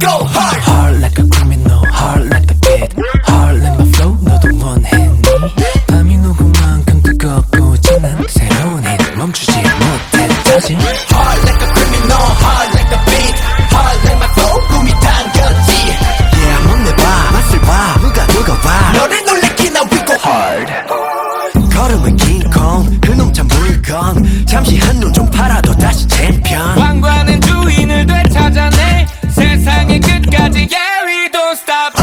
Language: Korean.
go hard. Hard like a criminal, hard like a kid. Hard like my flow, 너도 원했니? 밤이 누구만큼 뜨겁고 진한 새로운 일 멈추지 못해 다시. Hard like a criminal, hard like a beat. Hard like my flow, 꿈이 당겼지. Yeah, 몸내봐, 맛을 봐, 누가 봐. 너를 놀래키나 we go hard. 걸음은 킹콩, 그놈찬 물건. 잠시 한눈 좀 팔아도 다시 챔피언. 왕관은 주인을 되찾아내 세상의 끝까지 yeah we don't stop.